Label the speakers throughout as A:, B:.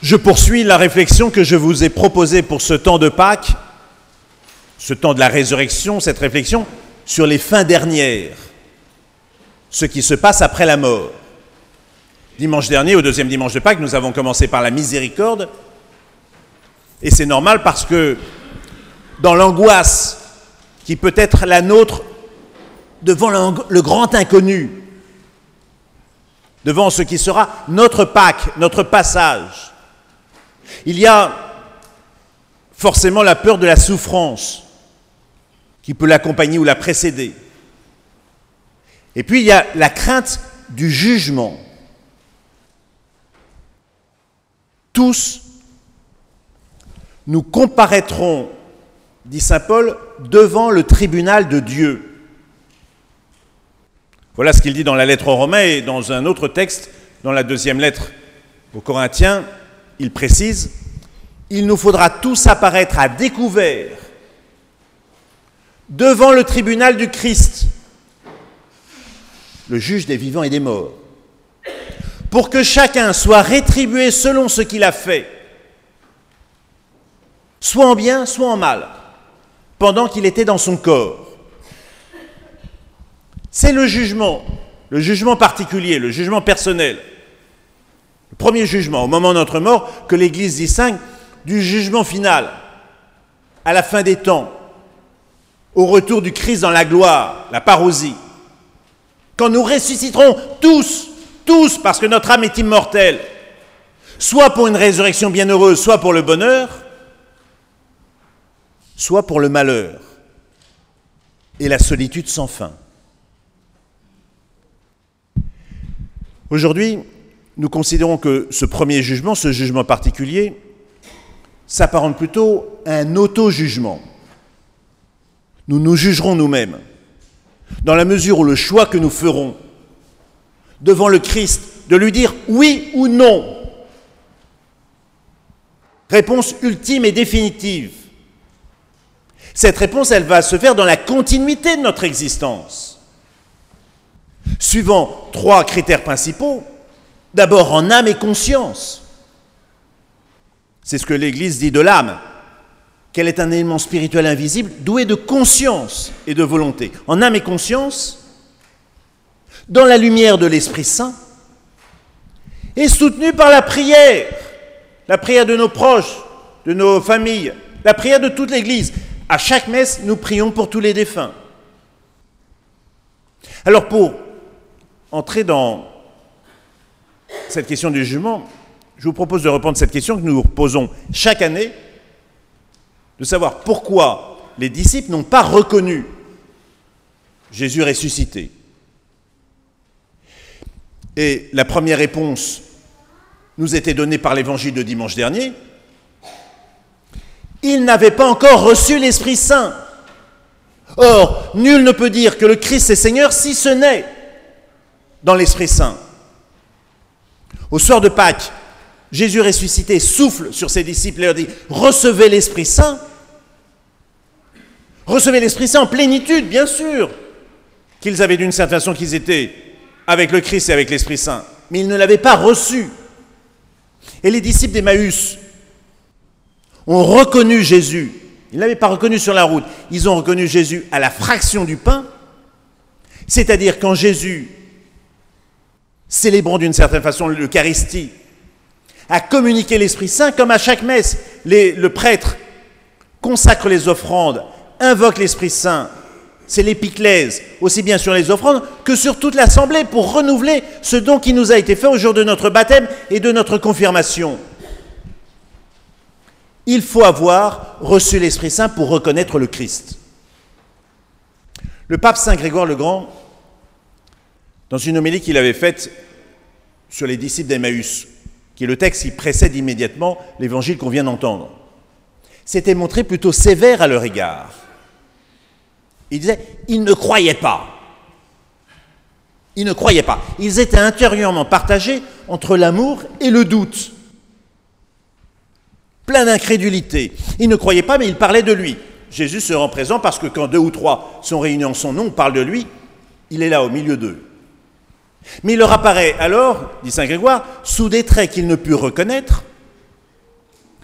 A: Je poursuis la réflexion que je vous ai proposée pour ce temps de Pâques, ce temps de la résurrection, cette réflexion sur les fins dernières, ce qui se passe après la mort. Dimanche dernier, au deuxième dimanche de Pâques, nous avons commencé par la miséricorde, et c'est normal parce que dans l'angoisse qui peut être la nôtre devant le grand inconnu, devant ce qui sera notre Pâques, notre passage, il y a forcément la peur de la souffrance qui peut l'accompagner ou la précéder. Et puis il y a la crainte du jugement. Tous, nous comparaîtrons, dit saint Paul, devant le tribunal de Dieu. Voilà ce qu'il dit dans la lettre aux Romains et dans un autre texte, dans la deuxième lettre aux Corinthiens, il précise « Il nous faudra tous apparaître à découvert devant le tribunal du Christ, le juge des vivants et des morts, pour que chacun soit rétribué selon ce qu'il a fait, soit en bien, soit en mal, pendant qu'il était dans son corps. » C'est le jugement particulier, le jugement personnel. Le premier jugement, au moment de notre mort, que l'Église distingue du jugement final, à la fin des temps, au retour du Christ dans la gloire, la parousie. Quand nous ressusciterons tous, parce que notre âme est immortelle, soit pour une résurrection bienheureuse, soit pour le bonheur, soit pour le malheur et la solitude sans fin. Aujourd'hui, nous considérons que ce premier jugement, ce jugement particulier, s'apparente plutôt à un auto-jugement. Nous nous jugerons nous-mêmes, dans la mesure où le choix que nous ferons devant le Christ, de lui dire oui ou non, réponse ultime et définitive. Cette réponse, elle va se faire dans la continuité de notre existence, suivant 3 critères principaux. D'abord en âme et conscience. C'est ce que l'Église dit de l'âme, qu'elle est un élément spirituel invisible, doué de conscience et de volonté. En âme et conscience, dans la lumière de l'Esprit Saint, et soutenu par la prière de nos proches, de nos familles, la prière de toute l'Église. À chaque messe, nous prions pour tous les défunts. Alors pour entrer dans cette question du jugement, je vous propose de reprendre cette question que nous posons chaque année, de savoir pourquoi les disciples n'ont pas reconnu Jésus ressuscité. Et la première réponse nous était donnée par l'évangile de dimanche dernier. Ils n'avaient pas encore reçu l'Esprit Saint. Or, nul ne peut dire que le Christ est Seigneur si ce n'est dans l'Esprit Saint. Au soir de Pâques, Jésus ressuscité souffle sur ses disciples et leur dit « Recevez l'Esprit Saint ». Recevez l'Esprit Saint en plénitude, bien sûr, qu'ils avaient d'une certaine façon qu'ils étaient avec le Christ et avec l'Esprit Saint, mais ils ne l'avaient pas reçu. Et les disciples d'Emmaüs ont reconnu Jésus. Ils ne l'avaient pas reconnu sur la route. Ils ont reconnu Jésus à la fraction du pain, c'est-à-dire quand Jésus, célébrant d'une certaine façon l'Eucharistie, a communiqué l'Esprit Saint, comme à chaque messe, le prêtre consacre les offrandes, invoque l'Esprit Saint, c'est l'épiclèse, aussi bien sur les offrandes que sur toute l'assemblée, pour renouveler ce don qui nous a été fait au jour de notre baptême et de notre confirmation. Il faut avoir reçu l'Esprit Saint pour reconnaître le Christ. Le pape Saint Grégoire le Grand, dans une homélie qu'il avait faite sur les disciples d'Emmaüs, qui est le texte qui précède immédiatement l'évangile qu'on vient d'entendre, s'était montré plutôt sévère à leur égard. Il disait, ils ne croyaient pas. Ils ne croyaient pas. Ils étaient intérieurement partagés entre l'amour et le doute. Plein d'incrédulité. Ils ne croyaient pas, mais ils parlaient de lui. Jésus se rend présent parce que quand 2 ou 3 sont réunis en son nom, on parle de lui, il est là au milieu d'eux. Mais il leur apparaît alors, dit saint Grégoire, sous des traits qu'ils ne purent reconnaître,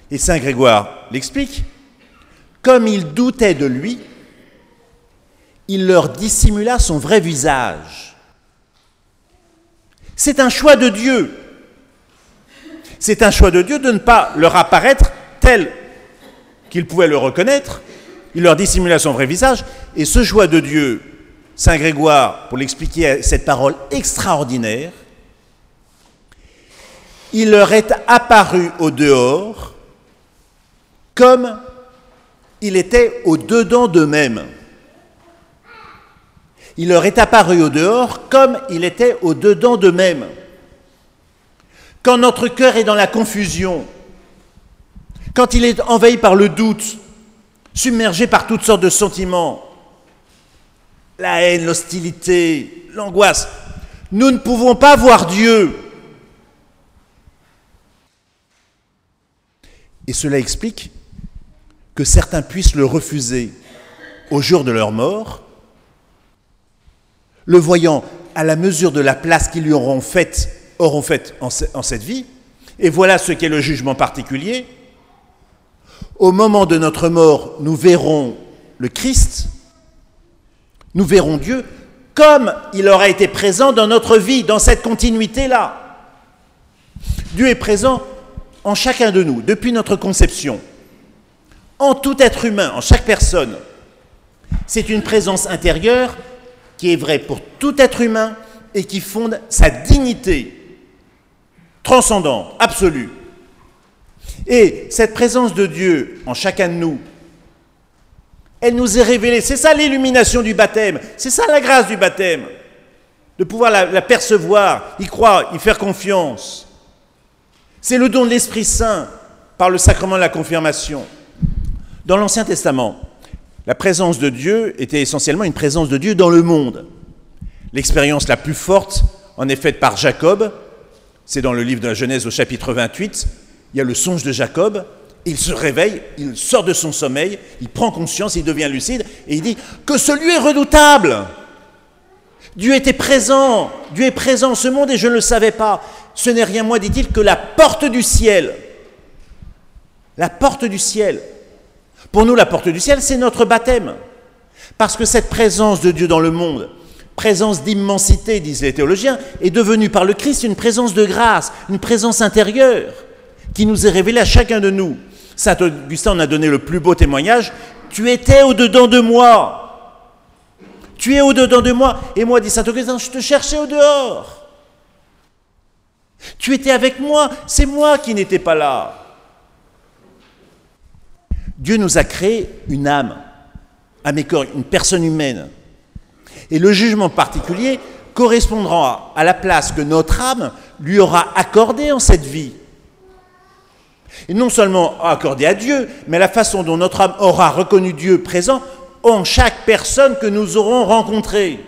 A: Et saint Grégoire l'explique. Comme il doutait de lui, il leur dissimula son vrai visage. C'est un choix de Dieu. C'est un choix de Dieu de ne pas leur apparaître tel qu'ils pouvaient le reconnaître. Il leur dissimula son vrai visage. Et ce choix de Dieu, saint Grégoire, pour l'expliquer cette parole extraordinaire, il leur est apparu au dehors comme il était au dedans d'eux-mêmes. Il leur est apparu au dehors comme il était au dedans d'eux-mêmes. Quand notre cœur est dans la confusion, quand il est envahi par le doute, submergé par toutes sortes de sentiments, la haine, l'hostilité, l'angoisse, nous ne pouvons pas voir Dieu. Et cela explique que certains puissent le refuser au jour de leur mort, le voyant à la mesure de la place qu'ils lui auront faite en cette vie. Et voilà ce qu'est le jugement particulier. Au moment de notre mort, nous verrons le Christ, nous verrons Dieu, comme il aura été présent dans notre vie, dans cette continuité-là. Dieu est présent en chacun de nous, depuis notre conception, en tout être humain, en chaque personne. C'est une présence intérieure qui est vraie pour tout être humain et qui fonde sa dignité transcendante, absolue. Et cette présence de Dieu en chacun de nous, elle nous est révélée. C'est ça l'illumination du baptême, c'est ça la grâce du baptême, de pouvoir la percevoir, y croire, y faire confiance. C'est le don de l'Esprit Saint par le sacrement de la confirmation. Dans l'Ancien Testament, la présence de Dieu était essentiellement une présence de Dieu dans le monde. L'expérience la plus forte en est faite par Jacob. C'est dans le livre de la Genèse au chapitre 28. Il y a le songe de Jacob. Il se réveille, il sort de son sommeil, il prend conscience, il devient lucide et il dit que ce lieu est redoutable. Dieu était présent, Dieu est présent en ce monde et je ne le savais pas. Ce n'est rien moins, dit-il, que la porte du ciel. La porte du ciel. Pour nous, la porte du ciel, c'est notre baptême. Parce que cette présence de Dieu dans le monde, présence d'immensité, disent les théologiens, est devenue par le Christ une présence de grâce, une présence intérieure qui nous est révélée à chacun de nous. Saint Augustin en a donné le plus beau témoignage. Tu étais au-dedans de moi. Tu es au-dedans de moi. Et moi, dit Saint Augustin, je te cherchais au dehors. Tu étais avec moi, c'est moi qui n'étais pas là. Dieu nous a créé une âme et corps, une personne humaine. Et le jugement particulier correspondra à la place que notre âme lui aura accordée en cette vie. Et non seulement accordée à Dieu, mais la façon dont notre âme aura reconnu Dieu présent en chaque personne que nous aurons rencontrée.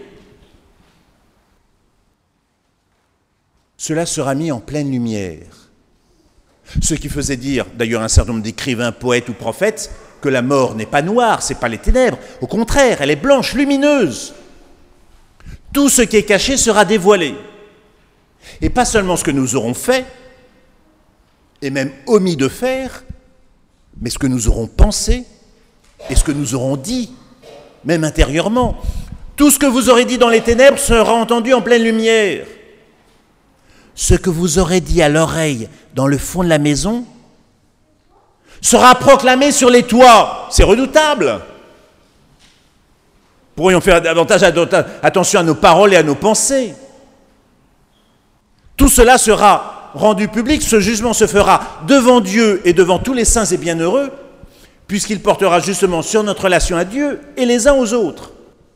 A: Cela sera mis en pleine lumière. Ce qui faisait dire, d'ailleurs un certain nombre d'écrivains, poètes ou prophètes, que la mort n'est pas noire, ce n'est pas les ténèbres. Au contraire, elle est blanche, lumineuse. Tout ce qui est caché sera dévoilé. Et pas seulement ce que nous aurons fait, et même omis de faire, mais ce que nous aurons pensé et ce que nous aurons dit, même intérieurement. Tout ce que vous aurez dit dans les ténèbres sera entendu en pleine lumière. Ce que vous aurez dit à l'oreille dans le fond de la maison sera proclamé sur les toits. C'est redoutable. Pourrions faire davantage attention à nos paroles et à nos pensées. Tout cela sera rendu public, ce jugement se fera devant Dieu et devant tous les saints et bienheureux, puisqu'il portera justement sur notre relation à Dieu et les uns aux autres.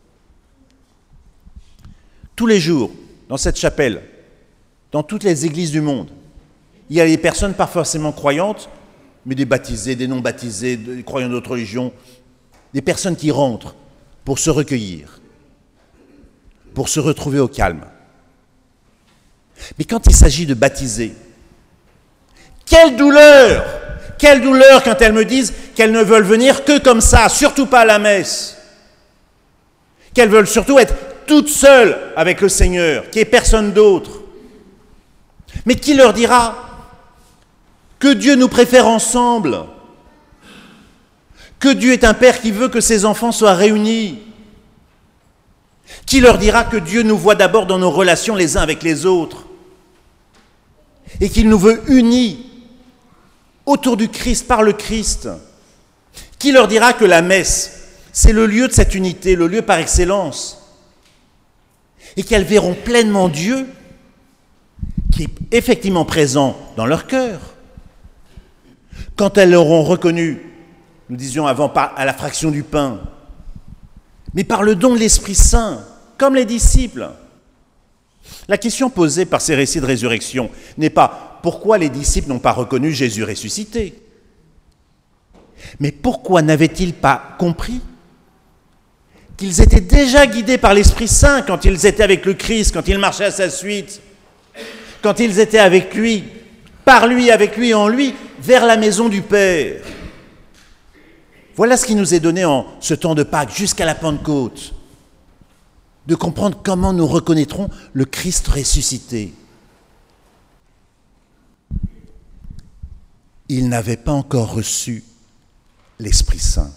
A: Tous les jours, dans cette chapelle, dans toutes les églises du monde, il y a des personnes pas forcément croyantes, mais des baptisés, des non-baptisés, des croyants d'autres religions, des personnes qui rentrent pour se recueillir, pour se retrouver au calme. Mais quand il s'agit de baptiser, quelle douleur quand elles me disent qu'elles ne veulent venir que comme ça, surtout pas à la messe, qu'elles veulent surtout être toutes seules avec le Seigneur, qu'il n'y ait personne d'autre. Mais qui leur dira que Dieu nous préfère ensemble, que Dieu est un Père qui veut que ses enfants soient réunis, qui leur dira que Dieu nous voit d'abord dans nos relations les uns avec les autres et qu'il nous veut unis autour du Christ, par le Christ, qui leur dira que la messe, c'est le lieu de cette unité, le lieu par excellence, et qu'elles verront pleinement Dieu qui est effectivement présent dans leur cœur. Quand elles l'auront reconnu, nous disions avant, à la fraction du pain, mais par le don de l'Esprit Saint, comme les disciples. La question posée par ces récits de résurrection n'est pas pourquoi les disciples n'ont pas reconnu Jésus ressuscité, mais pourquoi n'avaient-ils pas compris qu'ils étaient déjà guidés par l'Esprit Saint quand ils étaient avec le Christ, quand ils marchaient à sa suite, quand ils étaient avec lui, par lui, avec lui, en lui, vers la maison du Père. Voilà ce qui nous est donné en ce temps de Pâques jusqu'à la Pentecôte, de comprendre comment nous reconnaîtrons le Christ ressuscité. Ils n'avaient pas encore reçu l'Esprit Saint.